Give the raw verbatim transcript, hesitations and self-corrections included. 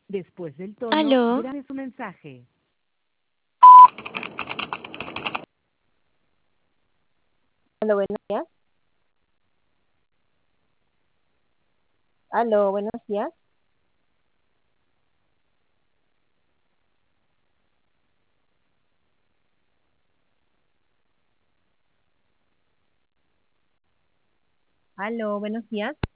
Después del tono, Aló, grabe su mensaje. Aló, buenos días. Aló, buenos días. Aló, buenos días.